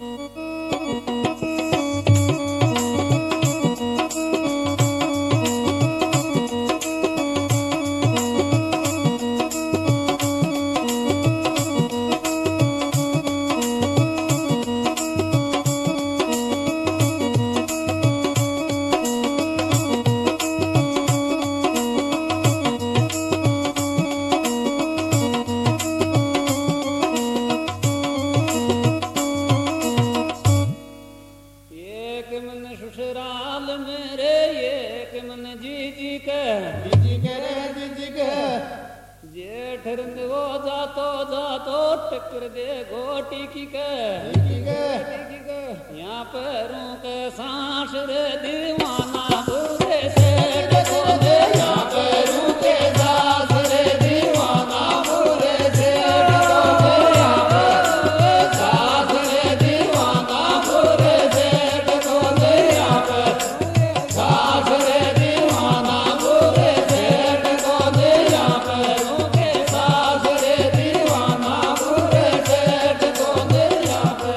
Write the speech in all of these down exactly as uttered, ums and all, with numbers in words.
टक्कर दे गोटी की के यहाँ पर के सांस रे दीवाना बुरे से टको दे यहाँ पर के सांस रे दीवाना बुरे से टको दे यहाँ पर सांस रे दीवाना बुरे से टको दे यहाँ पर सांस रे दीवाना बुरे से टको दे यहाँ पर के सांस रे दीवाना बुरे से टको दे यहाँ पर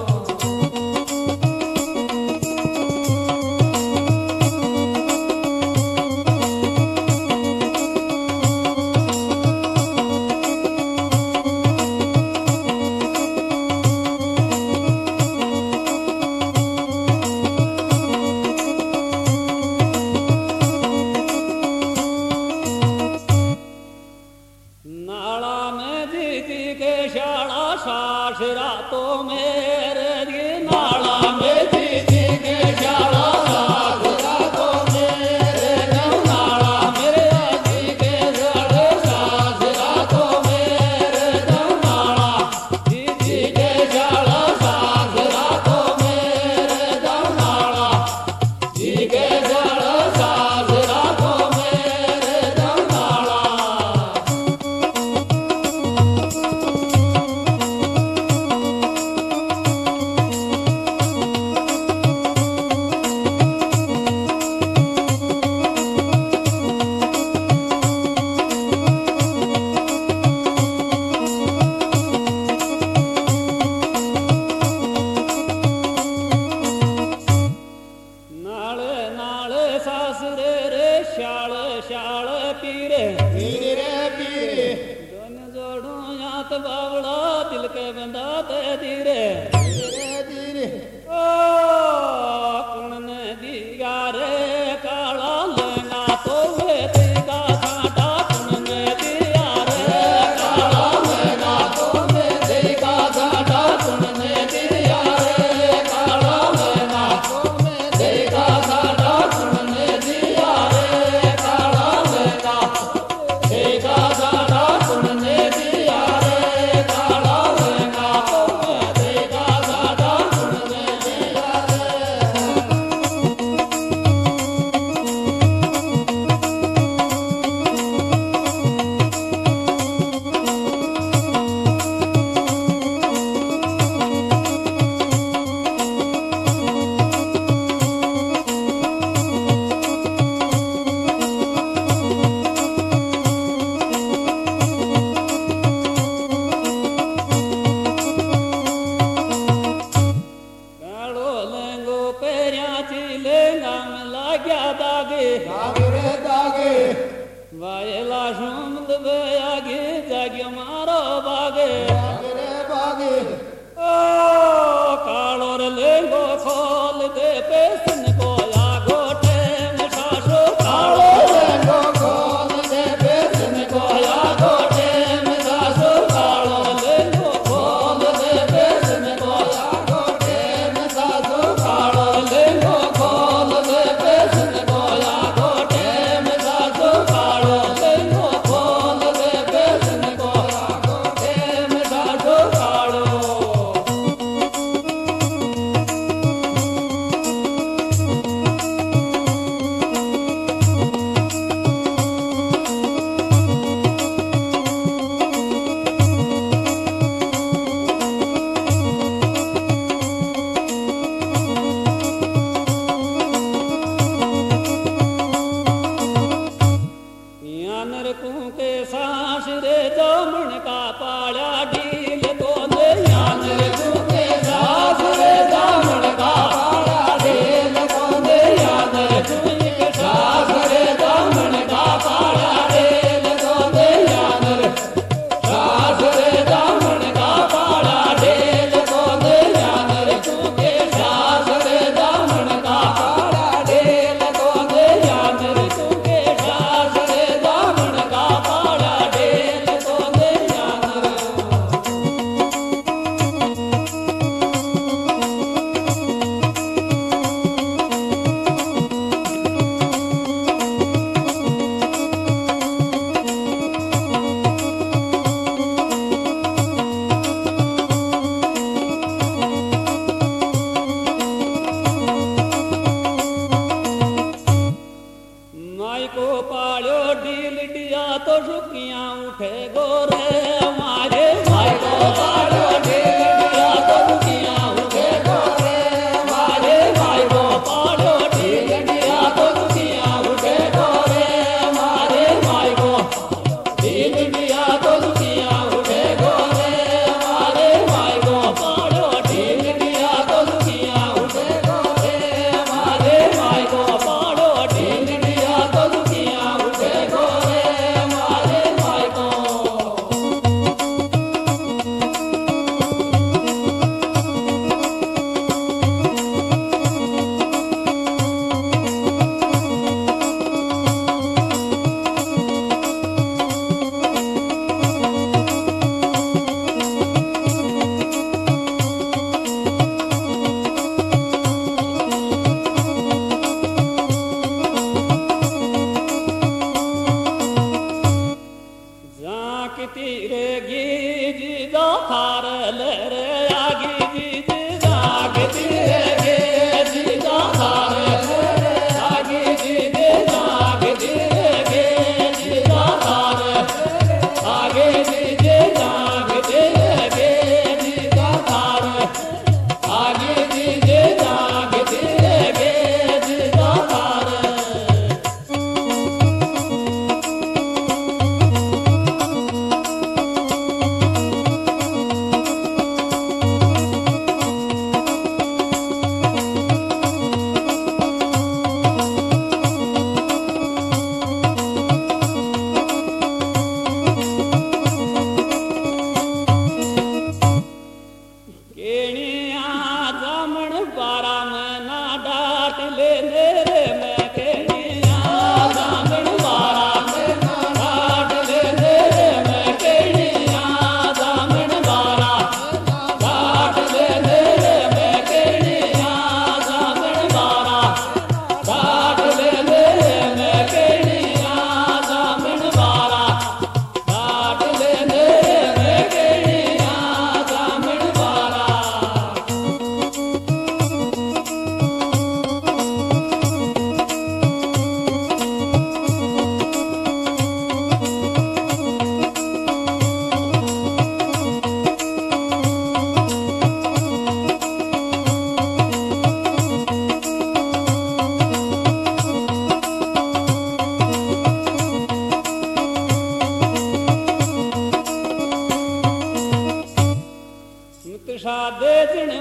नाला में दीदी के शाला सास रातों मेरे ये नाला में दीदी के शाला सास रातों मेरे नाला मेरे आजी के शाले सास रातों मेरे नाला दीदी के शाला सास रातों मेरे नाला जी के शाला सास रातों मेरे नाला नाले नाले सासरे रे शाल शाल पीरे पीरे रे पीरे दोनों जोड़ो यात बावड़ा दिल के बंदा ते धीरे धीरे धीरे ओ कौन ने दिया रे काला लेना तो वे तेगा घाटा कौन ने दिया रे काला लेना तो वे तेगा घाटा कौन ने दिया रे काला लेना तो वे तेगा घाटा कौन ने दिया रे काला लेना तेगा घाटा कौन ने दिया रे काला लेना तो वे तेगा घाटा कौन ने दिया रे कालो लेंगो पेरिया चिले नाम लाग्या दागे दागे रे दागे वायला शुमद आगे जाग्यो मारो बागे दागे रे बागे ओ कालो रे लेंगो खोल दे पेसन को या गोटे मसासो कालो लेंगो खोल दे पेसन को या गोटे मसासो कालो लेंगो खोल दे पेसन को या गोटे मसासो कालो लेंगो खोल दे पेसन को या गोटे मसासो कालो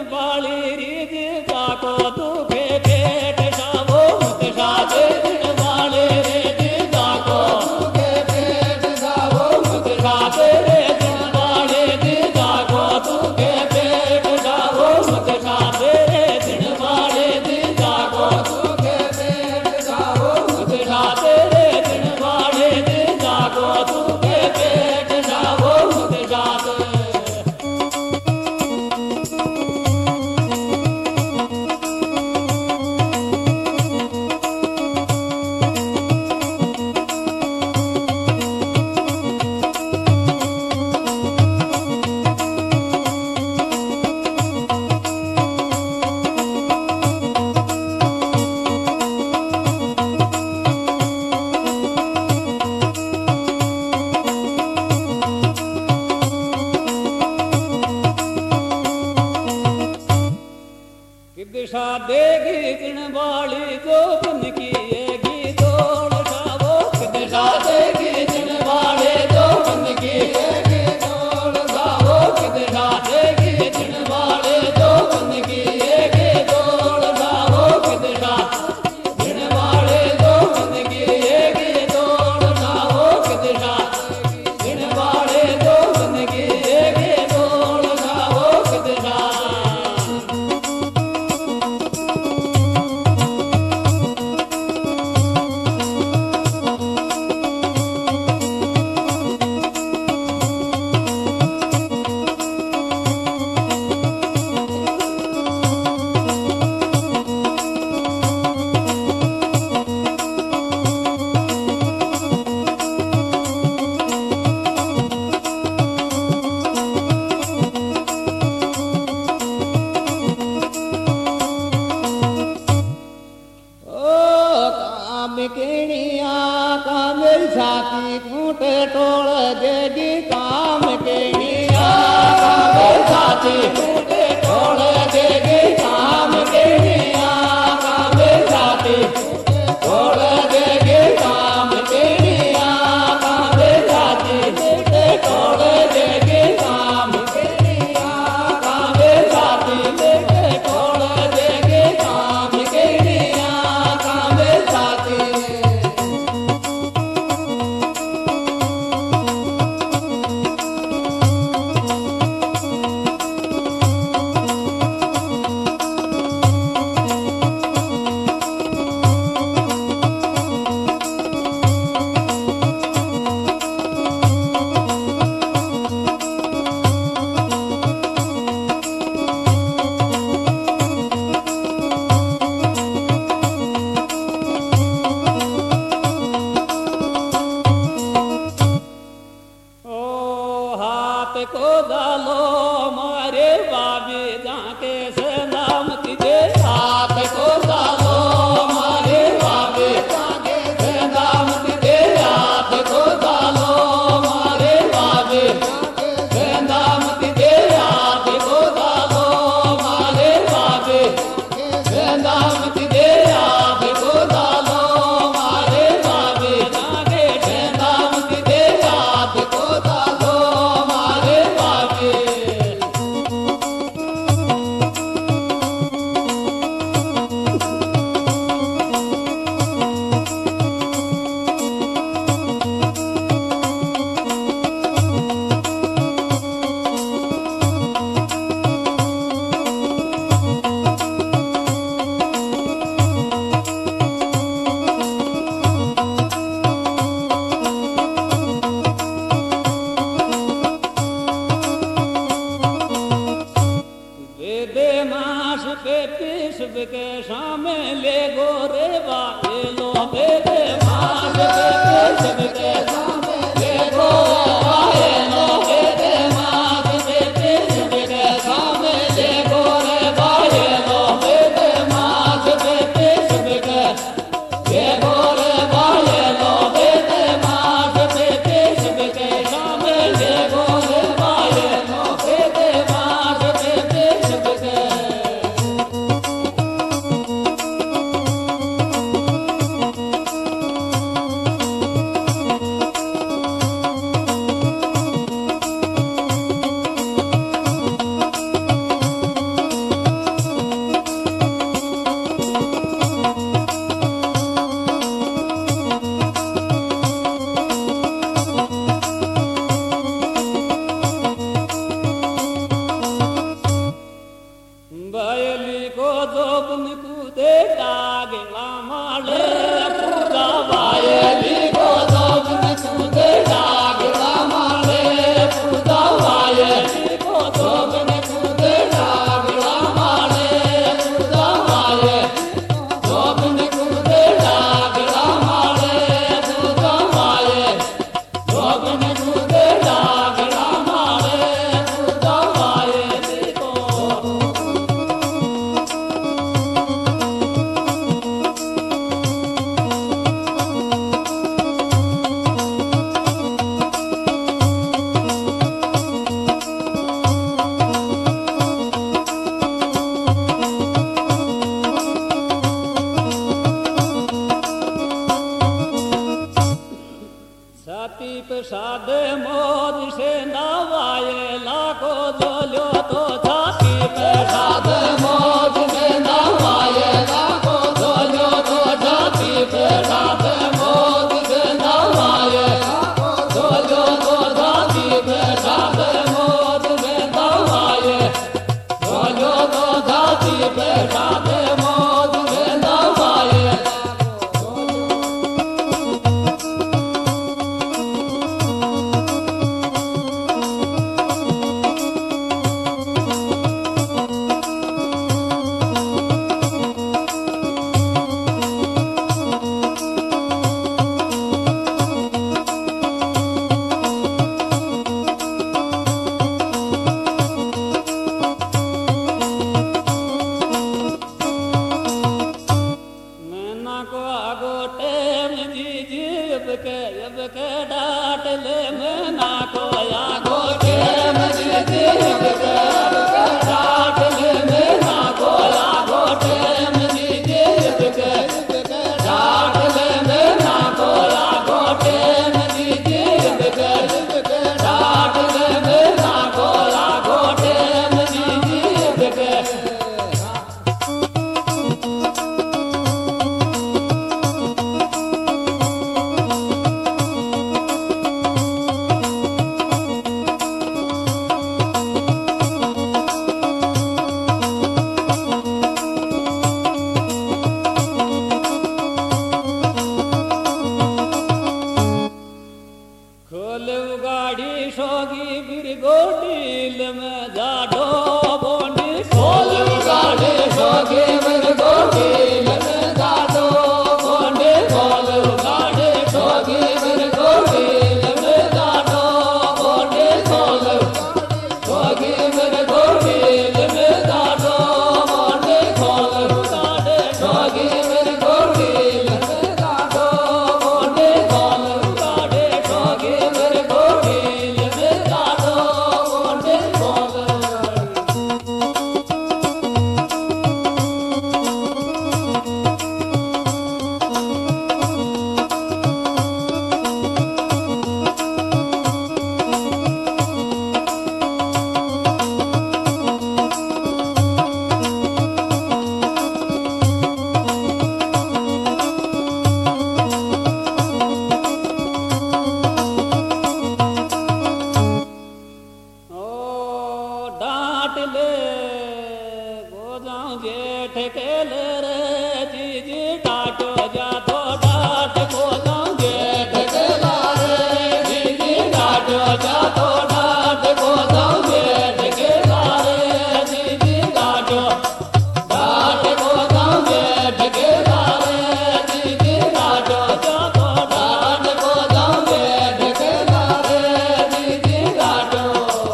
वाली रीत जाको दुखे पेट सावो मुत साधे दिन वाले रीत जाको दुखे पेट सावो मुत साधे दिन वाले दिन जाको दुखे पेट सावो मुत साधे दिन वाले दिन जाको दुखे पेट सावो मुत साधे दिन वाले दिन जाको दुखे पेट सावो मुत साधे कि दिशा देगी दिन वाली जो बन किएगी दौड़ जावो कि दिशा देगी दिन वाले जो बन किएगी दौड़ जावो कि दिशा देगी दिन वाले जो बन किएगी दौड़ जावो कि दिशा दिन वाले जो बन किएगी दौड़ जावो कि दिशा दिन वाले जो बन किएगी दौड़ जावो कि दिशा केणिया काम साथी कूट टोल देगी काम केणिया काम साथी कूट टोल देगी काम केणिया काम साथी टोल देगी काम केणिया काम साथी कूट टोल देगी काम केणिया काम साथी कूट टोल देगी काम केणिया काम साथी को डालो मारे बाबी जाके सलामती दे हाथ को डालो मारे बाबी जाके सलामती दे हाथ को डालो मारे बाबी सलामती दे हाथ को डालो मारे बाबी सलामती दे हाथ को डालो मारे बाबी जाके सलामती दे हाथ को डालो मारे बाबी दे मास पे पीस के सामे ले गोरे बाबे लो दे दे मास पे पीस के सामे ले गोरे बाबे लो दे दे मास पे पीस के सामे ले गोरे बाबे लो दे दे मास पे पीस के ले गोरे बाबे लो दे दे मास पे पीस के सामे ले गोरे बाबे लो दे दे मास पे पीस के वायली को जोबन कूदे डागला माले पूजा वायली को जोबन कूदे डागला माले पूजा वायली को जोबन कूदे डागला माले पूजा वायली जोबन कूदे डागला माले पूजा वायली जोबन कूदे डागला माले पूजा वायली को छाती पे सादे मोद से नवाए लाखो जोलो तो छाती पे सादे मोद से नवाए लाखो जोलो तो छाती पे सादे मोद से नवाए लाखो जोलो तो छाती पे सादे मोद से नवाए जोलो तो छाती पे सादे मोद से नवाए मैना को आगो टेम जी जीव के अब के डाट ले मैना को आगो टेम जी जीव के अब के डाट ले मैना को आगो टेम जी जीव के अब के डाट ले मैना को आगो टेम जी जीव के अब के डाट ले मैना को आगो टेम जी जीव के खोले गाड़ी सोगी फिर गोडील में जाडो बोंडी खोले गाड़ी सोगी फिर गोडील में जाडो बोंडी खोले गाड़ी सोगी फिर गोडील में जाडो बोंडी खोले सोगी फिर गोडील में जाडो बोंडी खोले गाड़ी सोगी फिर गोडील में जाडो बोंडी खोले गाड़ी सोगी फिर गोडील में जाडो बोंडी खोले ओ डांट ले गो जाऊं जेठ के ले रे जी जी डांटो जा तो डांट गो जाऊं जेठ के ला रे जी जी डांटो जा तो डांट गो जाऊं जेठ के ला रे जी जी डांटो डांट गो जाऊं जेठ के ला रे जी जी डांटो जा तो डांट गो जाऊं जेठ के ला रे जी जी डांटो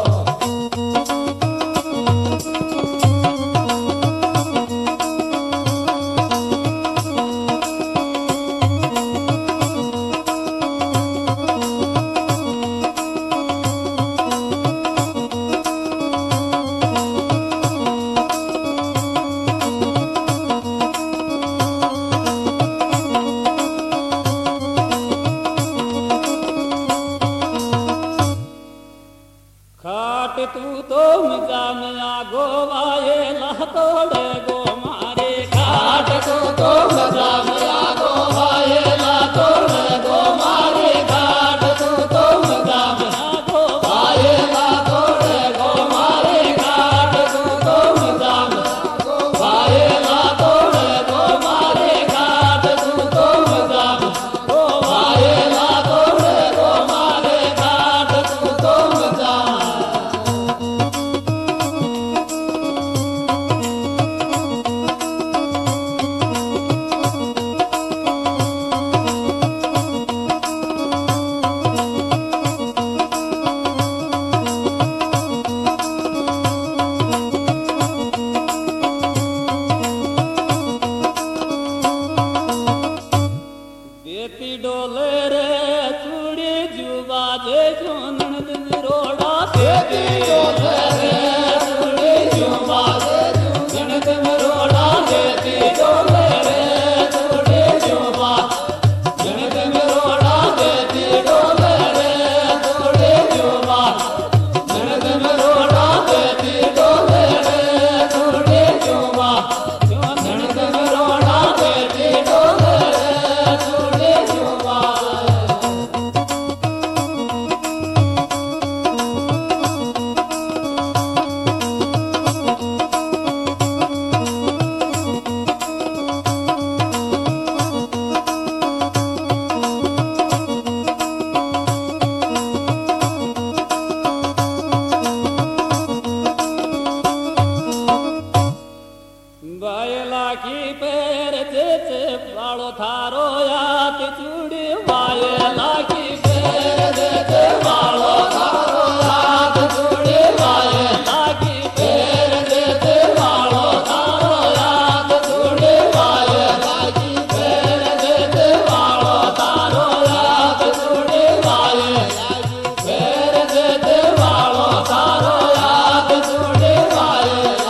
खाट तू तो मिजा में आगो वाये लह तोड़े गो मारे खाट तू तो मिजा में आगो वाये लह तोड़े गो मारे खाट तू तो मिजा में आगो वाये लह तोड़े गो मारे खाट तू तो मिजा में आगो बायला की पैर जेच वाळो थारो यात चुडी बायला की पैर जेच वाळो थारो यात चुडी बायला की पैर जेच वाळो थारो यात चुडी बायला की पैर जेच वाळो थारो यात चुडी बायला की पैर जेच वाळो थारो यात चुडी बायला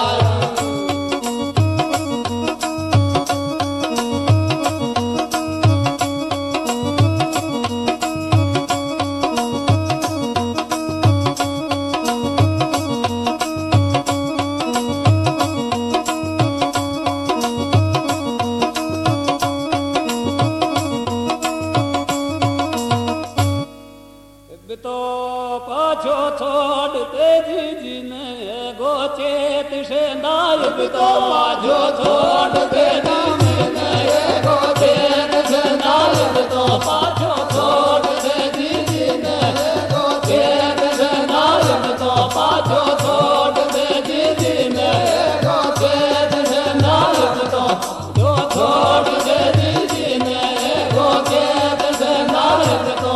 तो पाछो छोड़ तेजी जी ने गोचेत से नायब तो पाछो छोड़ तेजी जी ने गोचेत से नायब तो पाछो छोड़ तेजी जी ने गोचेत से नायब तो पाछो छोड़ तेजी जी ने गोचेत से नायब तो जो छोड़ तेजी जी ने गोचेत से नायब तो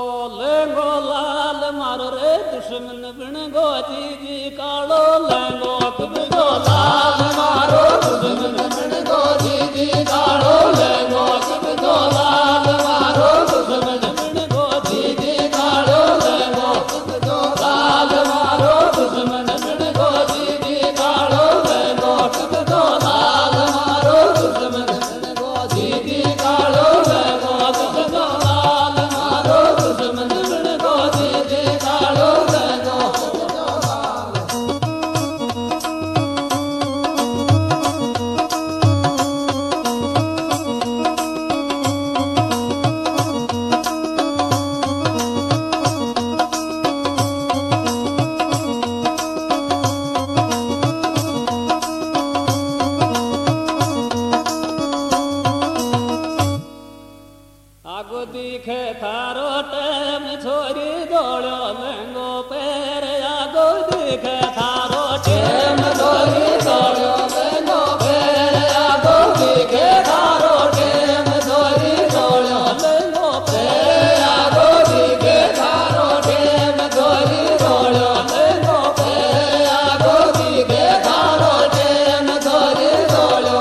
लेंगो लाल मारो रे दुश्मन बिन गो जी जी कालो लेंगो कबो लाल मारो दुश्मन बिन गो जी जी कालो लेंगो कबो लाल मारो दुश्मन बिन गो जी जी कालो लेंगो कबो लाल मारो दुश्मन बिन गो जी जी कालो लेंगो कबो लाल मारो दुश्मन बिन गो जी जी कालो लेंगो कबो लाल मारो दुश्मन बिन गो जी जी कालो लेंगो आगो दिखे थारो टेम छोरी दौड़ो लेंगो पैर आगो दिखे थारो टेम छोरी दौड़ो लेंगो पैर आगो दिखे थारो टेम छोरी दौड़ो लेंगो पैर आगो दिखे थारो टेम छोरी दौड़ो लेंगो पैर आगो दिखे थारो टेम छोरी दौड़ो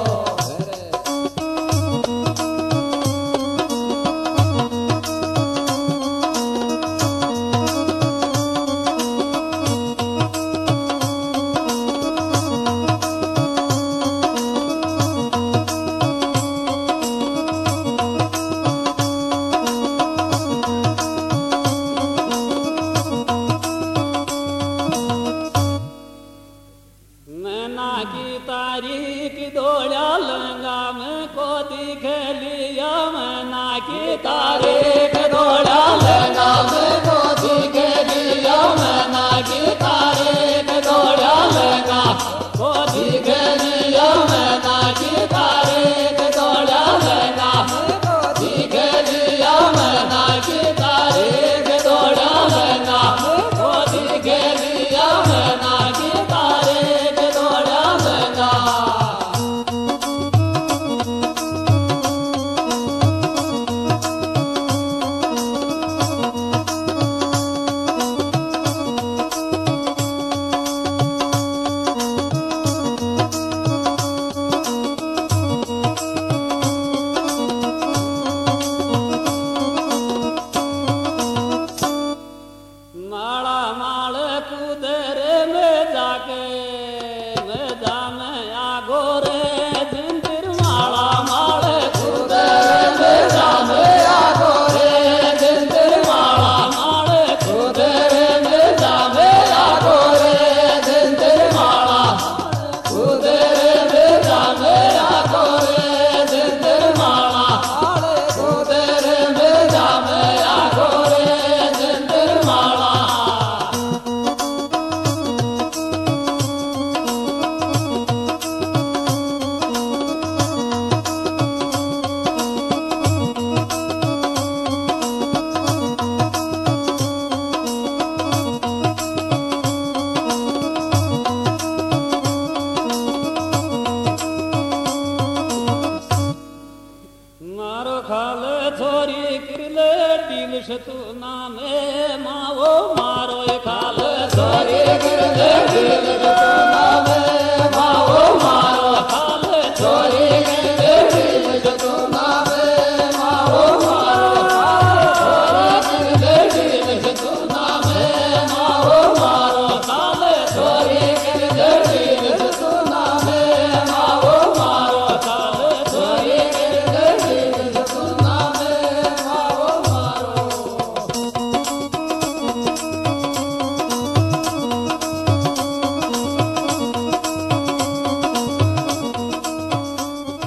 मैना की तारीख दौड़ा लंगा में को दिखे लिया मैना की तारीख दौड़ा लंगा में को दिखे लिया मैना की तारीख दौड़ा लंगा को दिखे लिया मैना की तारीख दौड़ा लंगा को दिखे लिया मैना की तारीख दौड़ा लंगा को दिखे लिया मैना की तारीख दौड़ा लंगा माला माल कुदरे में जाके मैं जामे आगो रे जिंदर माला माल कुदरे में जामे आगो रे जिंदर माला माल कुदरे में जामे आगो रे जिंदर माला कुदरे में जामे आगो रे जिंदर माला कुदरे में जामे आगो रे जिंदर माला मारो खाल छोरी किरले डील तू नामे मावो मारो खाल छोरी किरले डील तू नामे